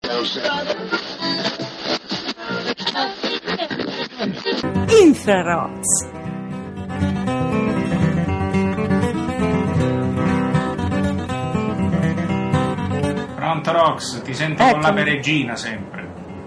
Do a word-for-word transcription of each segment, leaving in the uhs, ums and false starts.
Infrarox. Pronto Rox, ti sento Eccomi. Con la peregrina sempre.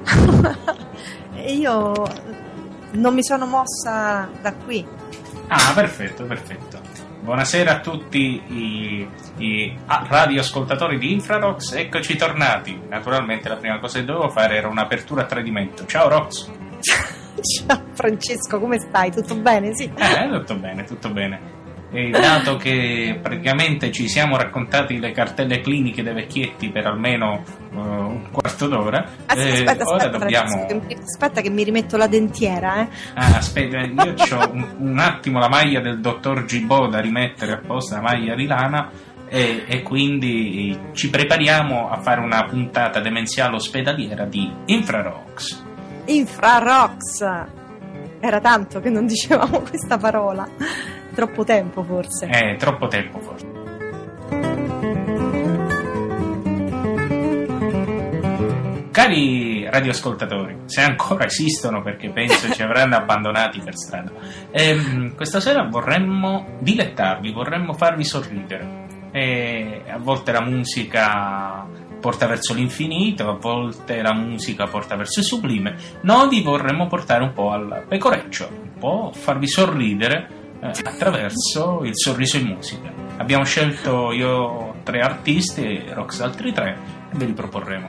Io non mi sono mossa da qui. Ah, perfetto, perfetto. Buonasera a tutti i, i ah, radioascoltatori di Infrarox, eccoci tornati. Naturalmente la prima cosa che dovevo fare era un'apertura a tradimento. Ciao Rox. Ciao Francesco, come stai? Tutto bene? Sì. Eh, tutto bene, tutto bene. E dato che praticamente ci siamo raccontati le cartelle cliniche dei vecchietti per almeno uh, un quarto d'ora, Aspetta, eh, aspetta, ora aspetta, dobbiamo... Francesco, che mi- aspetta che mi rimetto la dentiera, eh. Ah, aspetta, io ho un, un attimo la maglia del dottor Gibo da rimettere apposta, la maglia di lana, e, e quindi ci prepariamo a fare una puntata demenziale ospedaliera di Infrarox. Infrarox. Era tanto che non dicevamo questa parola. Troppo tempo forse. È troppo tempo forse. Cari radioascoltatori, se ancora esistono, perché penso ci avranno abbandonati per strada, ehm, questa sera vorremmo dilettarvi, vorremmo farvi sorridere. E a volte la musica porta verso l'infinito, a volte la musica porta verso il sublime. Noi vi vorremmo portare un po' al pecoreccio, un po' farvi sorridere eh, attraverso il sorriso in musica. Abbiamo scelto io tre artisti e Rox altri tre e ve li proporremo.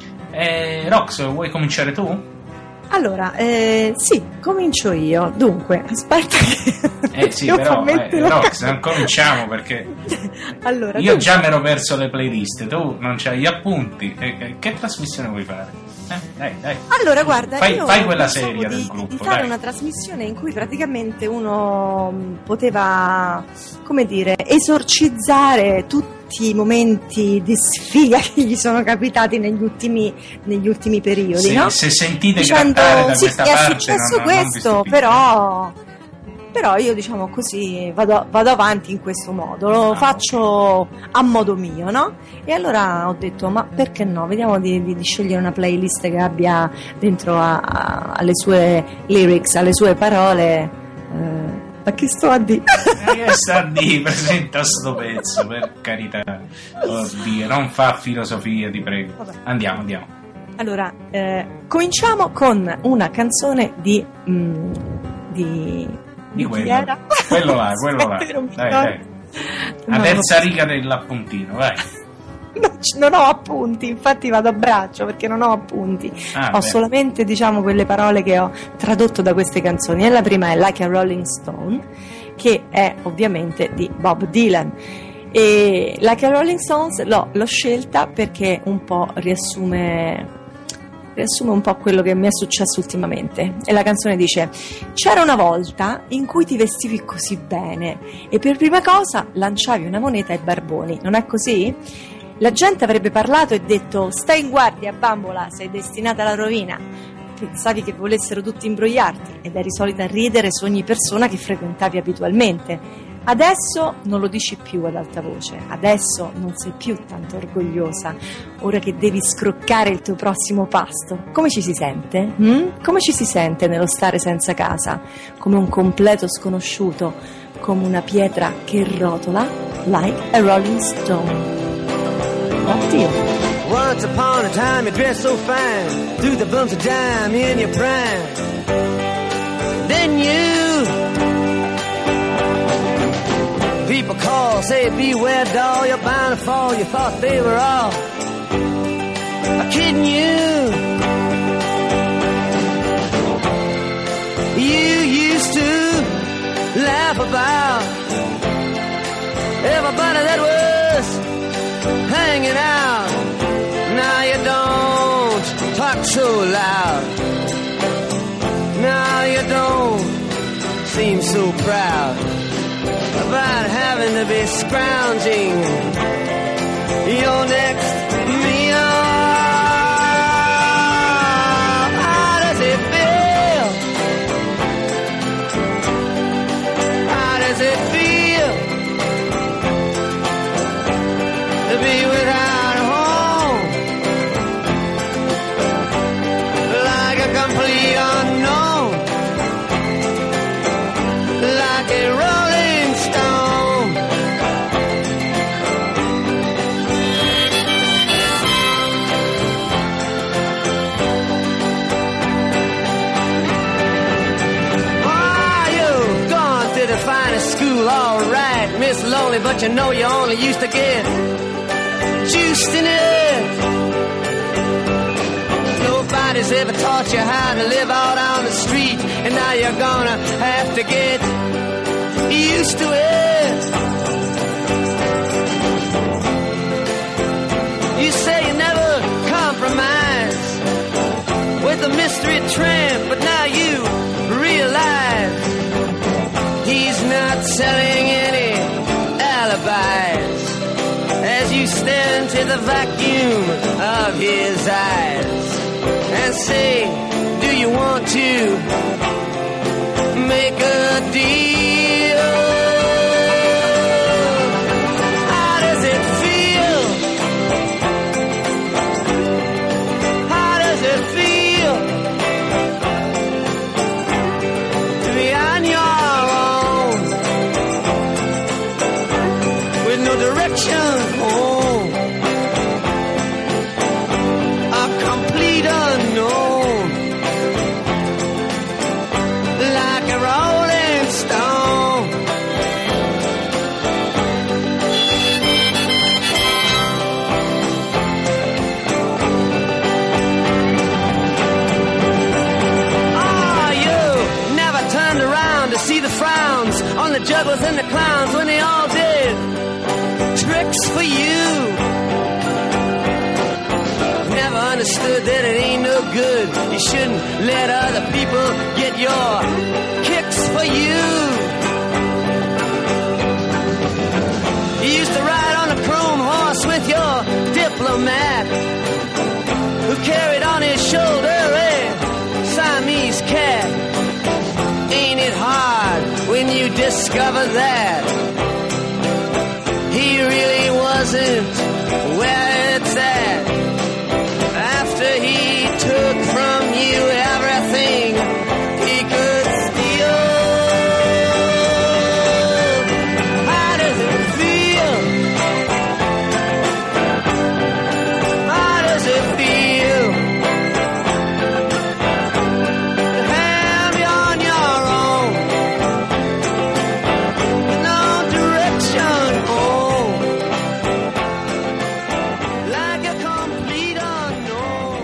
Eh, Rox, vuoi cominciare tu? Allora, eh, sì, comincio io. Dunque, aspetta che... Eh sì, devo però, eh, mettere- Rox, non cominciamo perché Allora, io tu- già mi ero perso le playlist, tu non c'hai gli appunti. E, e, che trasmissione vuoi fare? Eh, dai, dai. Allora, guarda, fai, io fai quella pensavo seria di, del gruppo, di fare dai. una trasmissione in cui praticamente uno mh, poteva, come dire, esorcizzare tutti i momenti di sfiga che gli sono capitati negli ultimi, negli ultimi periodi, Se, no? se sentite Dicendo, grattare da sì, questa mi è parte, successo non, non vi questo, stupite. però... Però io, diciamo così, vado, vado avanti in questo modo, lo Ah, faccio a modo mio, no? E allora ho detto, ma perché no? Vediamo di, di- di scegliere una playlist che abbia dentro a- a- alle sue lyrics, alle sue parole. Eh, ma che sto a dire? Eh, che sta a dire, presenta sto pezzo, per carità. Oddio, non fa filosofia, ti prego. Vabbè. Andiamo, andiamo. Allora, eh, cominciamo con una canzone di... mm, di... Di chi quello. era? Quello là, quello là. Aspetta, non mi Dai, ricordo. dai. La No, terza riga dell'appuntino, vai. Non, c- non ho appunti, infatti vado a braccio perché non ho appunti. Ah, ho beh. solamente, diciamo, quelle parole che ho tradotto da queste canzoni. E la prima è Like a Rolling Stone, che è ovviamente di Bob Dylan. E Like a Rolling Stones l'ho, l'ho scelta perché un po' riassume riassume un po' quello che mi è successo ultimamente. E la canzone dice: c'era una volta in cui ti vestivi così bene e per prima cosa lanciavi una moneta ai barboni, non è così? La gente avrebbe parlato e detto: stai in guardia, bambola, sei destinata alla rovina. Pensavi che volessero tutti imbrogliarti ed eri solita ridere su ogni persona che frequentavi abitualmente. Adesso non lo dici più ad alta voce, adesso non sei più tanto orgogliosa, ora che devi scroccare il tuo prossimo pasto. Come ci si sente? Mm? Come ci si sente nello stare senza casa? Come un completo sconosciuto, come una pietra che rotola, like a rolling stone. Oddio. Once upon a time you dressed so fine, threw the bumps of dime in your prime. Then you, people call, say beware doll, you're bound to fall, you thought they were all kidding you. You used to laugh about everybody that was hanging out. Now you don't talk so loud. Now you don't seem so proud about having to be scrounging your next meal. How does it feel? How does it feel to be without a home coffee, but you know you only used to get juiced in it. Nobody's ever taught you how to live out on the street, and now you're gonna have to get used to it. You say you never compromise with a mystery tramp, but now you realize he's not selling any alibis as you stare into the vacuum of his eyes and say, do you want to make a deal? How does it feel? How does it feel to be on your own with no direction home? A complete unknown, like a rolling stone. Oh, you never turned around to see the frowns on the jugglers and the clowns when they all did tricks for you. Never understood that it ain't no good. You shouldn't let other people get your kicks for you. You used to ride on a chrome horse with your diplomat, who carried on his shoulder a Siamese cat. Ain't it hard when you discover that he really wasn't where it's at? After he took from you everything he could steal. How does it feel? How does it feel to have you on your own, no direction home, like a complete unknown,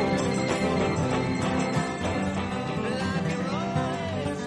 like a rolling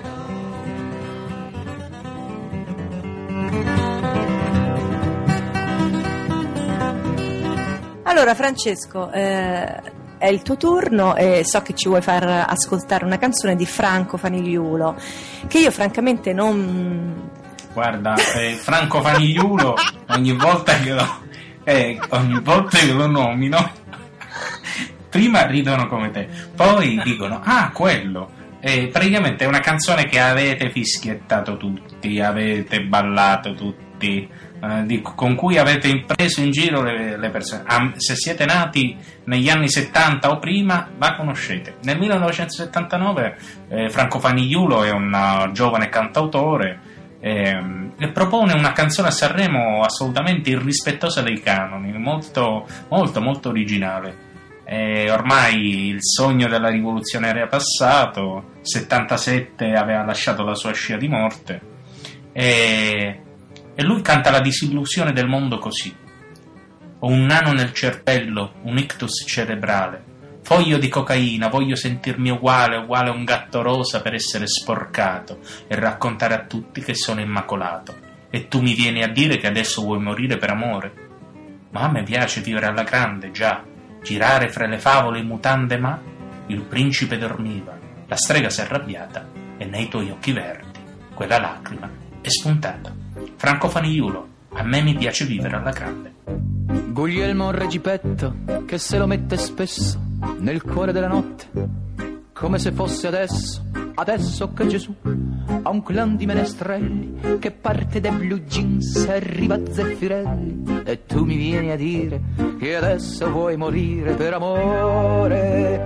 stone. Allora Francesco, eh, è il tuo turno e so che ci vuoi far ascoltare una canzone di Franco Fanigliulo che io francamente non... Guarda, eh, Franco Fanigliulo, ogni volta che lo, eh, ogni volta che lo nomino, prima ridono come te, poi dicono, ah, quello. Eh, praticamente è una canzone che avete fischiettato tutti, avete ballato tutti, eh, di- con cui avete preso in giro le, le persone. Ah, se siete nati negli anni settanta o prima, la conoscete. Nel millenovecentosettantanove eh, Franco Fanigliulo è un uh, giovane cantautore ehm, e propone una canzone a Sanremo assolutamente irrispettosa dei canoni, molto molto molto originale. E ormai il sogno della rivoluzione era passato, settantasette aveva lasciato la sua scia di morte e, e lui canta la disillusione del mondo così: ho un nano nel cervello, un ictus cerebrale, foglio di cocaina, voglio sentirmi uguale, uguale a un gatto rosa per essere sporcato e raccontare a tutti che sono immacolato, e tu mi vieni a dire che adesso vuoi morire per amore? Ma a me piace vivere alla grande, già, girare fra le favole in mutande, ma il principe dormiva, la strega si è arrabbiata e nei tuoi occhi verdi quella lacrima è spuntata. Franco Fanigliulo, a me mi piace vivere alla grande. Guglielmo Regipetto che se lo mette spesso nel cuore della notte, come se fosse adesso, adesso che Gesù ha un clan di menestrelli che parte dai blue jeans e arriva a Zeffirelli, e tu mi vieni a dire che adesso vuoi morire per amore.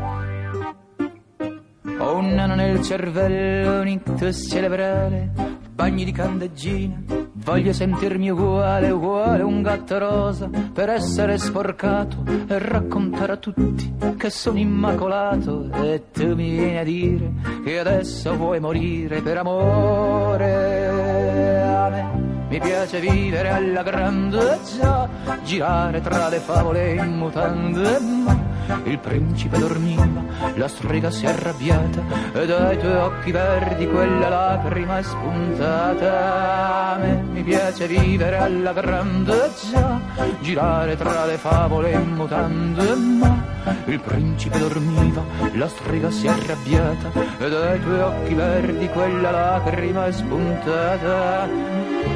Ho un nano nel cervello, un ictus cerebrale, bagni di candeggina, voglio sentirmi uguale, uguale un gatto rosa per essere sporcato e raccontare a tutti che sono immacolato, e tu mi vieni a dire che adesso vuoi morire per amore. A me mi piace vivere alla grande, già, girare tra le favole in mutande, ma il principe dormiva, la strega si è arrabbiata e dai tuoi occhi verdi quella lacrima è spuntata. A me mi piace vivere alla grande, già, girare tra le favole in mutande, ma il principe dormiva, la strega si è arrabbiata e dai tuoi occhi verdi quella lacrima è spuntata.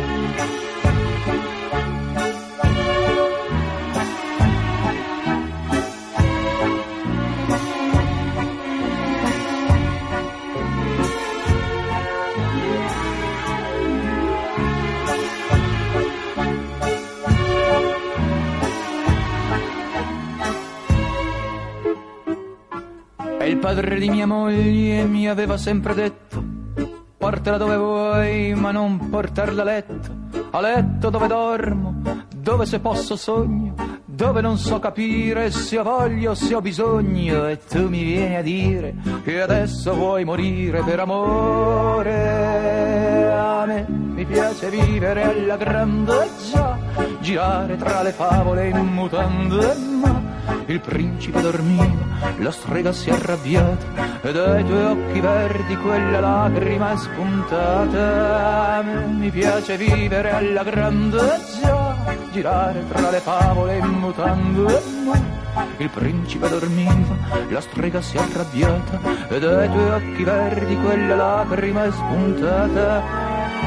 Il padre di mia moglie mi aveva sempre detto: portala dove vuoi, ma non portarla a letto. A letto dove dormo, dove se posso sogno, dove non so capire se ho voglia o se ho bisogno. E tu mi vieni a dire che adesso vuoi morire per amore. A me mi piace vivere alla grande, già, girare tra le favole in mutande, ma il principe dormiva, la strega si è arrabbiata e dai tuoi occhi verdi quella lacrima è spuntata. A me mi piace vivere alla grande, già, girare tra le favole in mutande, ma il principe dormiva, la strega si è arrabbiata e dai tuoi occhi verdi quella lacrima è spuntata.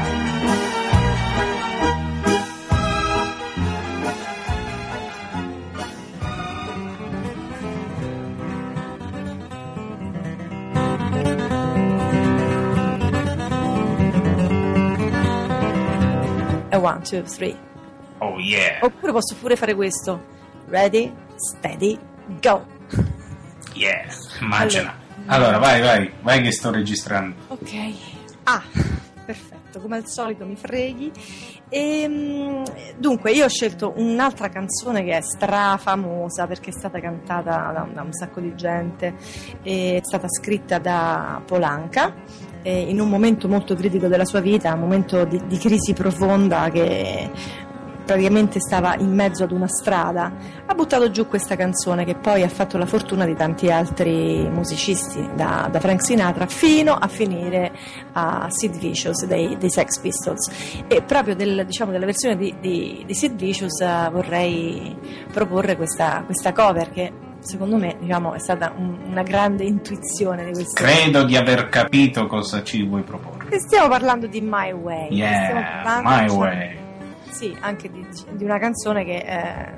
One, two, three. Oh yeah. Oppure posso pure fare questo. Ready, steady, go. Yeah, immagina. Allora, allora vai, vai, vai che sto registrando. Ok. Ah, perfetto, come al solito mi freghi. E, dunque, io ho scelto un'altra canzone che è strafamosa perché è stata cantata da, da un sacco di gente, è stata scritta da Paul Anka in un momento molto critico della sua vita, un momento di, di crisi profonda, che praticamente stava in mezzo ad una strada. Ha buttato giù questa canzone che poi ha fatto la fortuna di tanti altri musicisti, da, da Frank Sinatra fino a finire a Sid Vicious dei, dei Sex Pistols. E proprio del, diciamo, della versione di, di, di Sid Vicious uh, vorrei proporre questa, questa cover che secondo me, diciamo, è stata un, una grande intuizione di questo. Credo di aver capito cosa ci vuoi proporre. E stiamo parlando di My Way. Yeah, My di, Way. Sì, anche di, di una canzone che è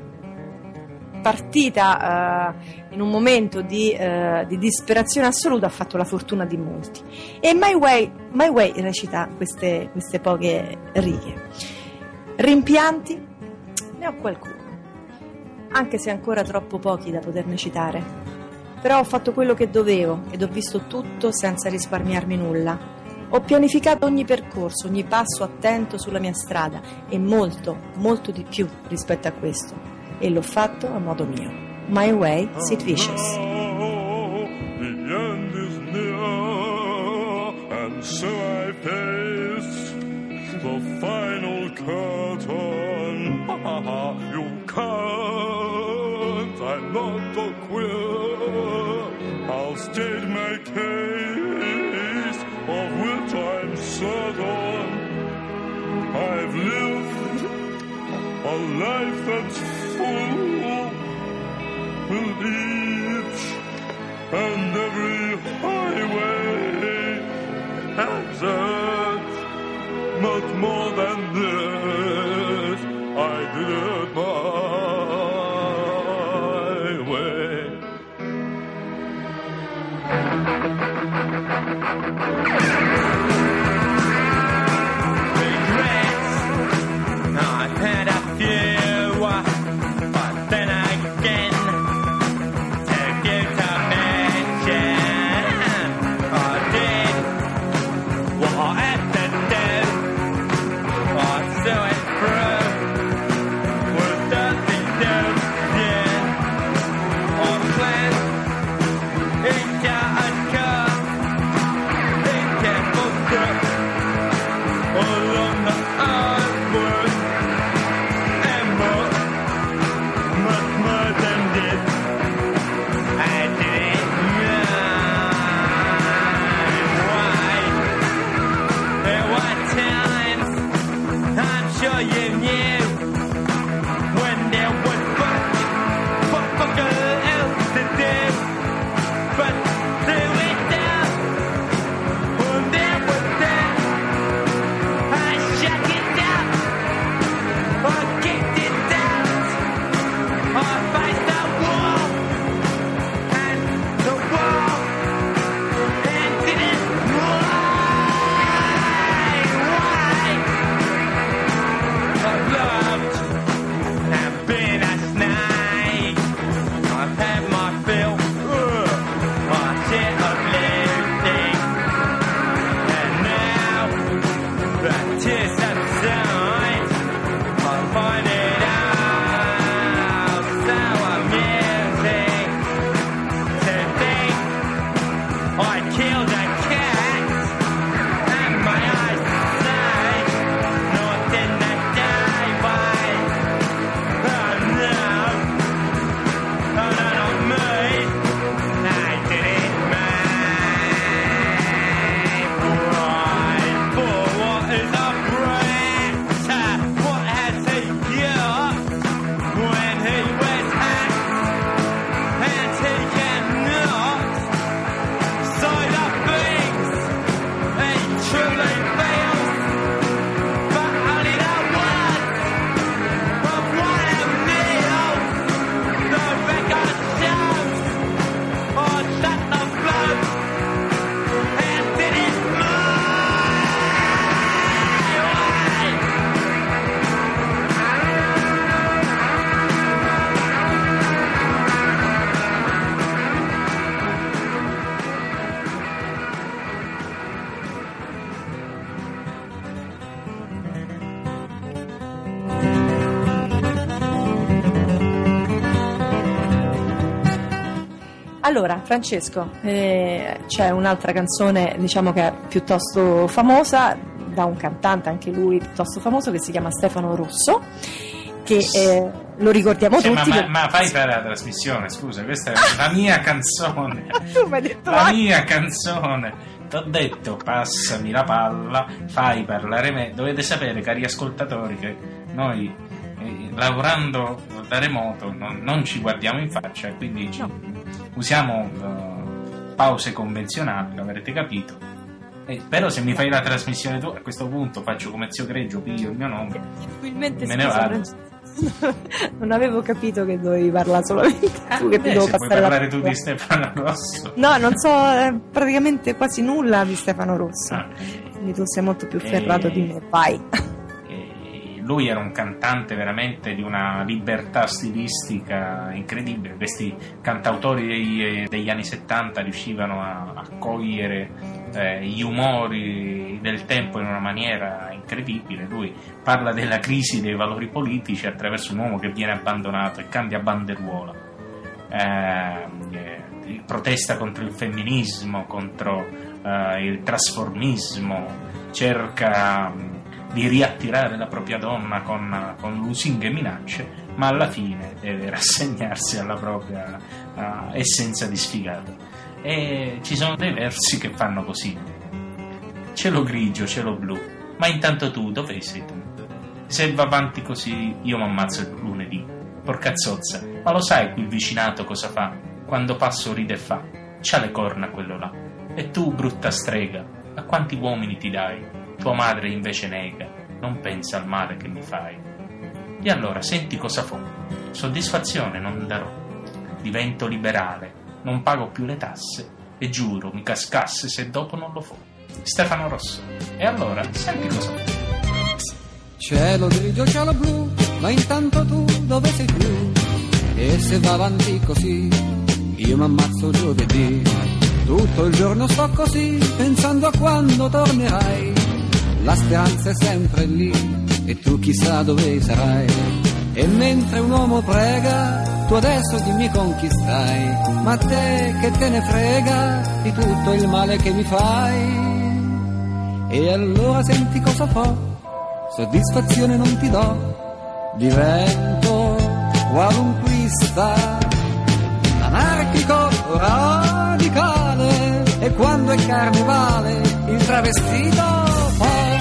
partita uh, in un momento di, uh, di disperazione assoluta, ha fatto la fortuna di molti. E My Way, My Way recita queste, queste poche righe. Rimpianti? Ne ho qualcuno, anche se ancora troppo pochi da poterne citare. Però ho fatto quello che dovevo ed ho visto tutto senza risparmiarmi nulla. Ho pianificato ogni percorso, ogni passo attento sulla mia strada e molto, molto di più rispetto a questo. E l'ho fatto a modo mio. My Way, Sid Vicious. The end is near, and so I face the final curtain. You can't, I'm not a queer. I'll state my case, of which I'm certain. I've lived a life that's full, with each and every highway exit. Much more than this, I did it my way. Regrets, I've had a few, but then again, to give to mention, Allora, Francesco, eh, c'è un'altra canzone, diciamo che è piuttosto famosa, da un cantante anche lui piuttosto famoso, che si chiama Stefano Rosso, che eh, lo ricordiamo Sì, tutti. ma, ma, per- ma fai per la trasmissione, scusa, questa è la mia canzone. Tu mi hai detto La vai. mia canzone. T'ho detto, passami la palla, fai parlare me. Dovete sapere, cari ascoltatori, che noi eh, lavorando da remoto non, non ci guardiamo in faccia, e quindi ci- usiamo eh, pause convenzionali, l'avrete capito. Eh, però se mi fai la trasmissione tu, a questo punto faccio come zio Greggio, piglio il mio nome. Probabilmente, Me ne scusa, vado. Francesco, non avevo capito che dovevi parlare solamente tu, che ti Eh, devo se puoi passare la parlare tu parola. di Stefano Rosso. No, non so eh, praticamente quasi nulla di Stefano Rosso, Ah. quindi tu sei molto più Eh. ferrato di me, vai. E lui era un cantante veramente di una libertà stilistica incredibile. Questi cantautori dei- degli anni settanta riuscivano a, a cogliere eh, gli umori del tempo in una maniera incredibile. Lui parla della crisi dei valori politici attraverso un uomo che viene abbandonato e cambia banderuola. Eh, eh, protesta contro il femminismo, contro eh, il trasformismo, cerca mh, di riattirare la propria donna con, con lusinghe minacce, ma alla fine deve rassegnarsi alla propria uh, essenza di sfigato. E ci sono dei versi che fanno così: cielo grigio, cielo blu, ma intanto tu dove sei tu? Se va avanti così io mi ammazzo il lunedì. Porca zozza, ma lo sai qui il vicinato cosa fa? Quando passo ride e fa: c'ha le corna quello là. E tu, brutta strega, a quanti uomini ti dai? Tua madre invece nega, non pensa al male che mi fai. E allora senti cosa fo. Soddisfazione non darò. Divento liberale, non pago più le tasse e giuro mi cascasse se dopo non lo fo. Stefano Rosso. E allora senti cosa fo. Cielo grigio, cielo blu, ma intanto tu dove sei tu? E se va avanti così, io m'ammazzo giovedì. Tutto il giorno sto così, pensando a quando tornerai. La speranza è sempre lì, e tu chissà dove sarai. E mentre un uomo prega, tu adesso dimmi con chi stai. Ma te che te ne frega di tutto il male che mi fai? E allora senti cosa fo. Soddisfazione non ti do, divento qualunquista, anarchico, radicale, e quando è carnevale il travestito fa.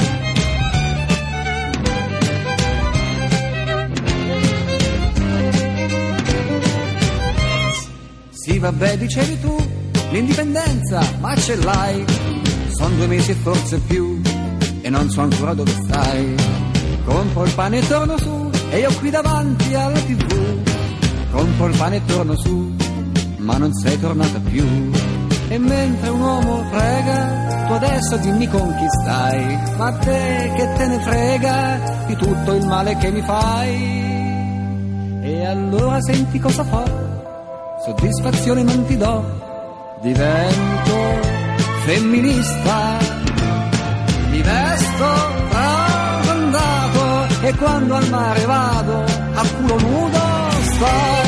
Sì vabbè dicevi tu, l'indipendenza, ma ce l'hai, son due mesi e forse più, e non so ancora dove stai. Compro il pane e torno su, e io qui davanti alla tivù. Compro il pane e torno su, ma non sei tornata più. E mentre un uomo prega, tu adesso dimmi con chi stai. Ma te che te ne frega di tutto il male che mi fai? E allora senti cosa fa. Soddisfazione non ti do, divento femminista. Mi vesto trasandato e quando al mare vado a culo nudo sto.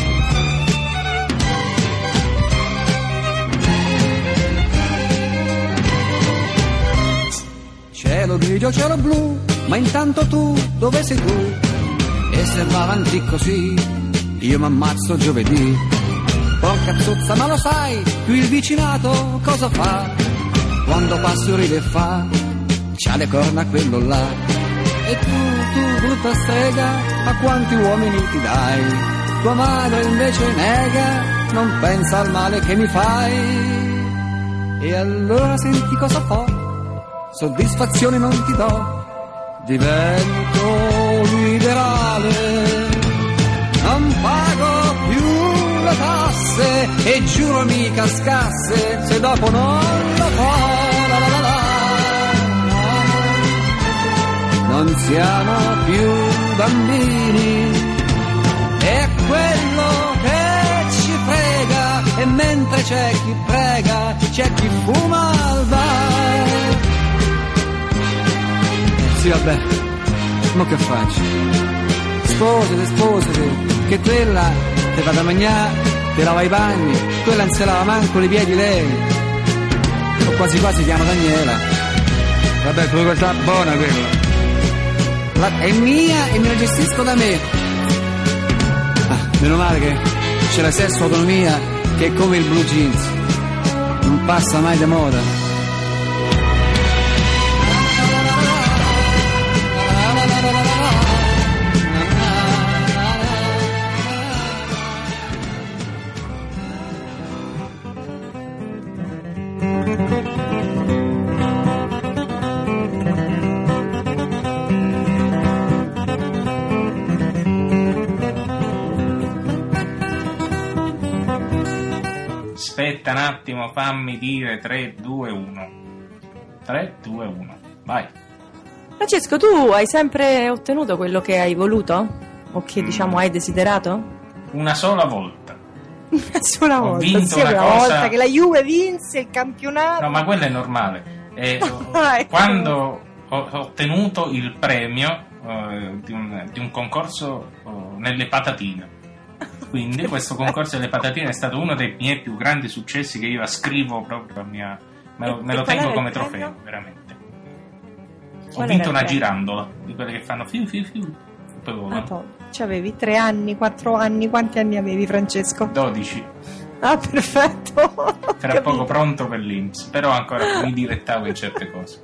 Cielo grigio, cielo blu, ma intanto tu dove sei tu? E se va avanti così io m'ammazzo giovedì. Porca zozza, ma lo sai, qui il vicinato cosa fa? Quando passo ride e fa, c'ha le corna quello là. E tu, tu brutta strega, a quanti uomini ti dai? Tua madre invece nega, non pensa al male che mi fai. E allora senti cosa fa. Soddisfazione non ti do, divento liberale, non pago più le tasse e giuro mi cascasse se dopo non lo fa. La la la la. Non siamo più bambini, è quello che ci frega, e mentre c'è chi prega c'è chi fuma al bar. Sì vabbè, ma che faccio? Sposate, sposate, che quella te vada a mangiare ti lava i panni, quella non se lava manco le piedi lei. O quasi quasi chiama Daniela. Vabbè, quella buona quella. La, è mia e me la gestisco da me. Ah, meno male che c'è la stessa autonomia che è come il blue jeans. Non passa mai di moda. Aspetta un attimo, fammi dire tre, due, uno. tre, due, uno. Vai. Francesco, tu hai sempre ottenuto quello che hai voluto? O che Mm. diciamo hai desiderato? Una sola volta. Una sola Ho volta, vinto sì, una una cosa- volta che la Juve vinse il campionato. No, ma quello è normale. Eh, Ah, ecco. Quando ho ho ottenuto il premio eh, di, un, di un concorso oh, nelle patatine. Quindi questo concorso delle patatine è stato uno dei miei più grandi successi che io ascrivo proprio a mia... Me lo, E- me e lo qual tengo era come il trofeo, premio? veramente. Ho Qual vinto era il una premio? girandola, di quelle che fanno fiu fiu fiu, e poi Ah, volano. poi, c'avevi tre anni, quattro anni, quanti anni avevi, Francesco? dodici. Ah, perfetto. Era Capito. poco pronto per l'I N P S, però ancora mi dilettavo in certe cose.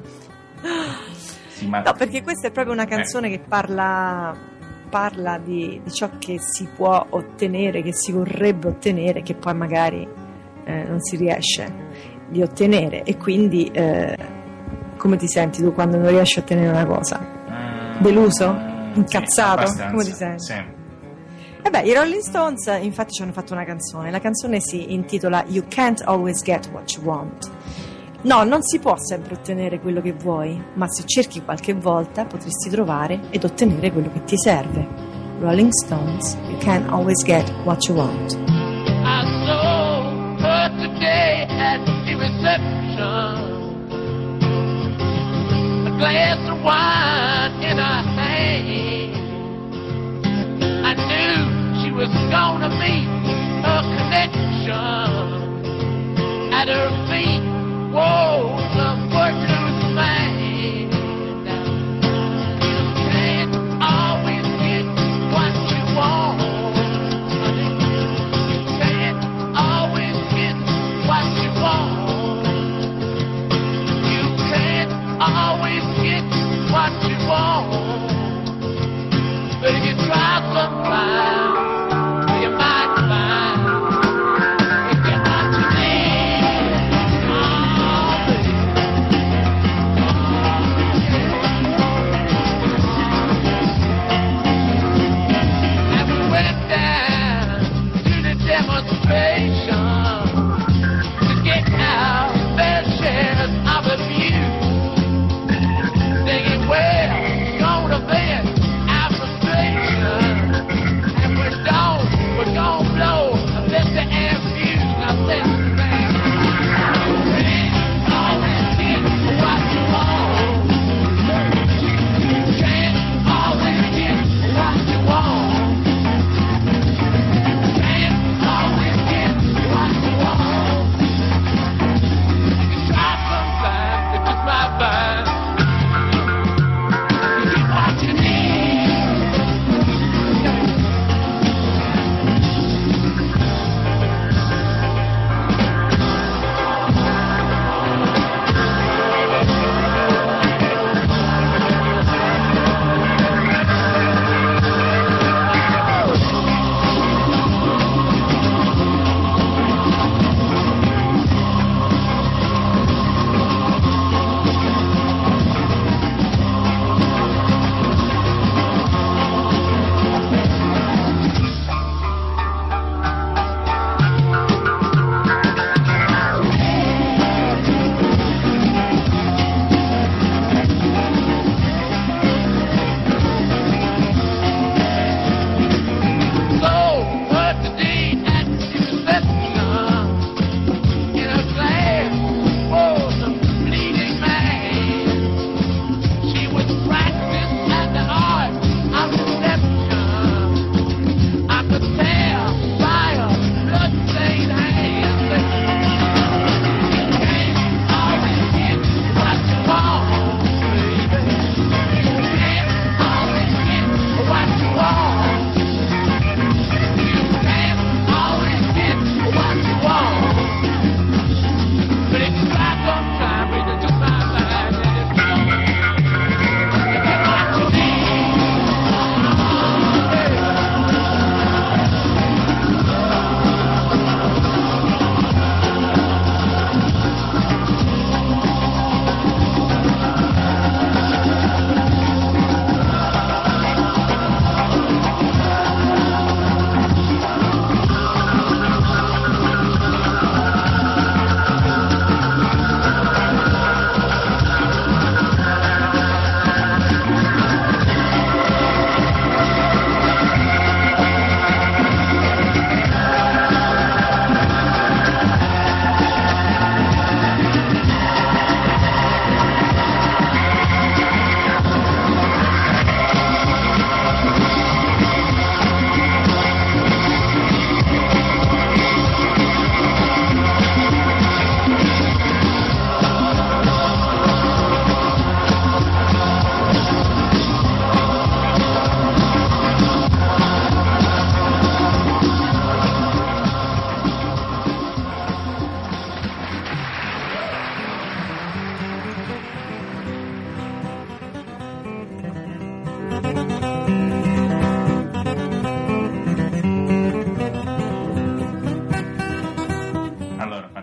Sì, ma... No, perché questa è proprio una canzone che parla, parla di, di ciò che si può ottenere, che si vorrebbe ottenere, che poi magari eh, non si riesce di ottenere. E quindi eh, come ti senti tu quando non riesci a ottenere una cosa? Mm, Deluso? mm, Incazzato? sì, Come ti senti? Sì. E beh, i Rolling Stones infatti ci hanno fatto una canzone. La canzone si intitola You Can't Always Get What You Want. No, non si può sempre ottenere quello che vuoi, ma se cerchi qualche volta potresti trovare ed ottenere quello che ti serve. Rolling Stones, You Can't Always Get What You Want. I saw her today at the reception. A glass of wine in her hand. I knew she was gonna meet her connection. At her feet, whoa, the footloose man. You can't always get what you want. You can't always get what you want. You can't always get what you want. But if you try sometime, you might find if you're not to need.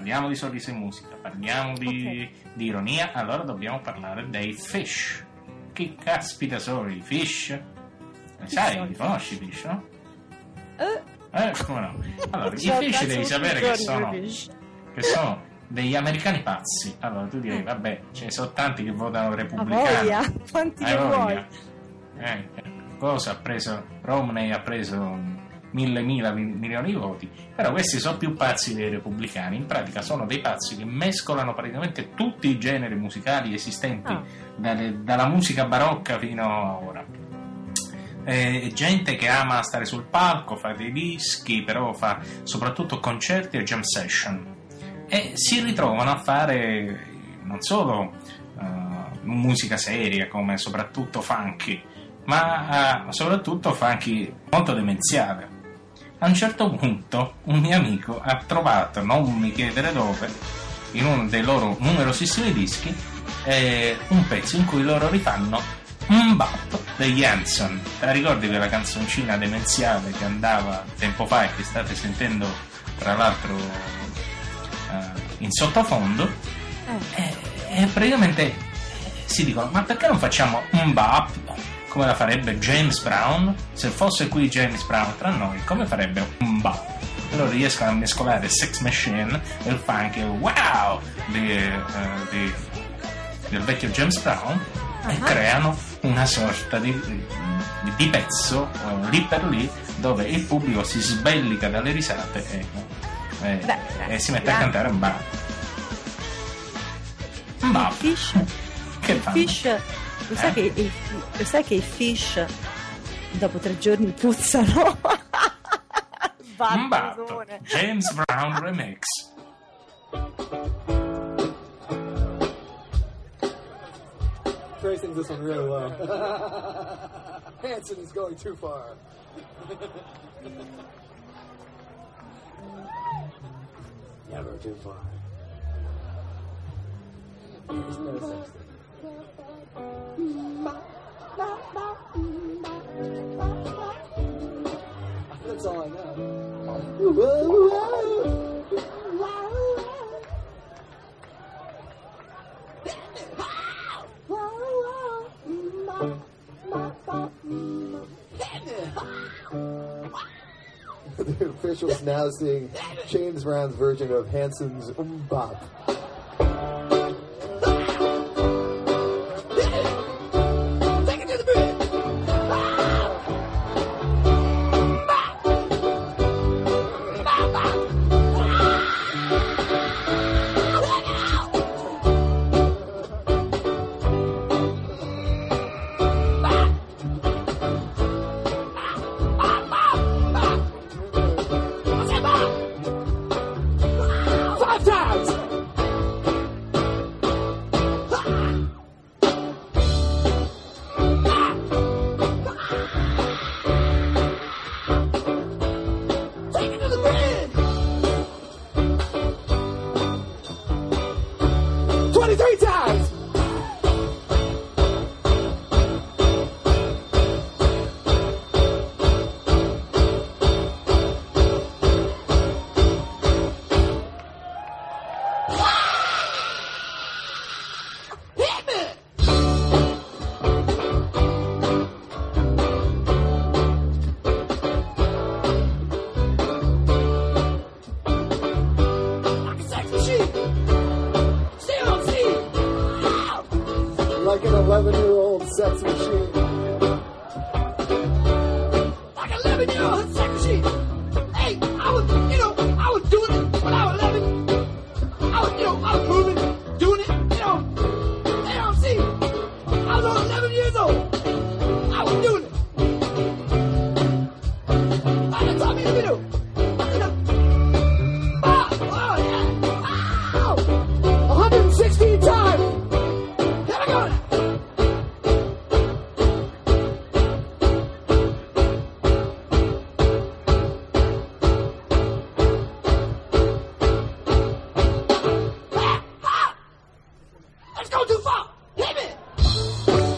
parliamo di sorriso e musica, parliamo di, Ok. di ironia, allora dobbiamo parlare dei Fish. Che caspita sono i Fish? Sai, sono li i conosci i Fish, no? Eh, Eh, come no? Allora, i C'ho Fish perso devi tutti sapere i che giorni sono, per i Fish. che sono degli americani pazzi. Allora tu direi, Eh. vabbè, ce ne sono tanti che votano A repubblicani. voglia, quanti Hai ne voglia? vuoi? Eh, cosa ha preso? Romney ha preso mille mila mi- milioni di voti, però questi sono più pazzi dei repubblicani. In pratica sono dei pazzi che mescolano praticamente tutti i generi musicali esistenti, Ah. dalle- dalla musica barocca fino a ora. Eh, gente che ama stare sul palco, fa dei dischi, però fa soprattutto concerti e jam session, e si ritrovano a fare non solo eh, musica seria come soprattutto funky, ma eh, soprattutto funky molto demenziale. A un certo punto un mio amico ha trovato, non mi chiedere dove, in uno dei loro numerosissimi dischi, eh, un pezzo in cui loro rifanno Mbap degli Hanson. Te la ricordi quella canzoncina demenziale che andava tempo fa e che state sentendo tra l'altro eh, in sottofondo? Eh, E, e praticamente si dicono: ma perché non facciamo Mbap come la farebbe James Brown? Se fosse qui James Brown tra noi, come farebbe Mbap? Allora riescono a mescolare Sex Machine e il funk e wow di, eh, di- del vecchio James Brown e Ah. creano una sorta di, di- di pezzo eh, lì per lì dove il pubblico si sbellica dalle risate e, e- Beh, e si mette a grande. cantare Mbap. il Mbap. fish, Che il fanno? fish, lo sai, Eh? che il, lo sai che i fish dopo tre giorni puzzano? Mbap, Battutone. James Brown Remix. Trey sings this one really well. Hanson is going too far. Never too far. There's no such thing. That's all I know. The officials now sing James Brown's version of Hanson's Mbop. Five times! Take it to the bridge! Twenty-three times! Hit me! Like a sex machine! Stay on scene! Like an eleven-year-old sex machine. Like an eleven-year-old sex machine! Hey, I was, you know, I was doing it when I was eleven. I was, you know, I was moving, doing it, you know. Stay on scene! I was only eleven years old. I was doing it. I done taught me to do. You know. Ah, oh, yeah. Ow! one hundred sixteen times! Here we go now! Ah, ah! Let's go too far! Hit me!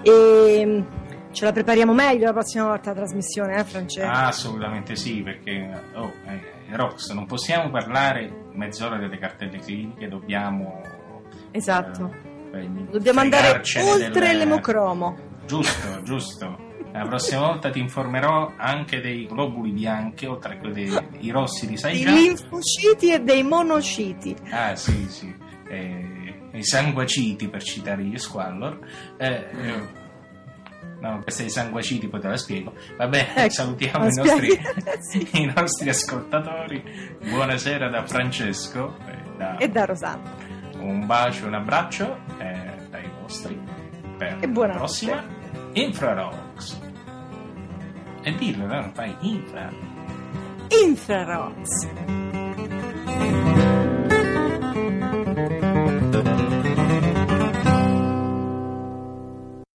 E ce la prepariamo meglio la prossima volta la trasmissione, eh Francesco? Ah, assolutamente sì, perché oh, eh, Rox, non possiamo parlare mezz'ora delle cartelle cliniche, dobbiamo Esatto. eh, Dobbiamo andare fregarcene oltre delle- l'emocromo. Giusto, giusto. La prossima volta ti informerò anche dei globuli bianchi, oltre che dei i rossi li sai Dei già. linfociti e dei monociti. Ah, sì, sì. Eh, I sanguaciti, per citare gli Squallor. Eh, eh, no, questa dei sanguaciti poi te la spiego. Va bene, Ecco, salutiamo la i nostri, spieghi. i nostri ascoltatori. Buonasera da Francesco. eh, da- E da Rosanna. Un bacio, un abbraccio eh, dai vostri. Per E la buonanotte. prossima Infrarox. E dillo, no? Fai infra. Infrarox.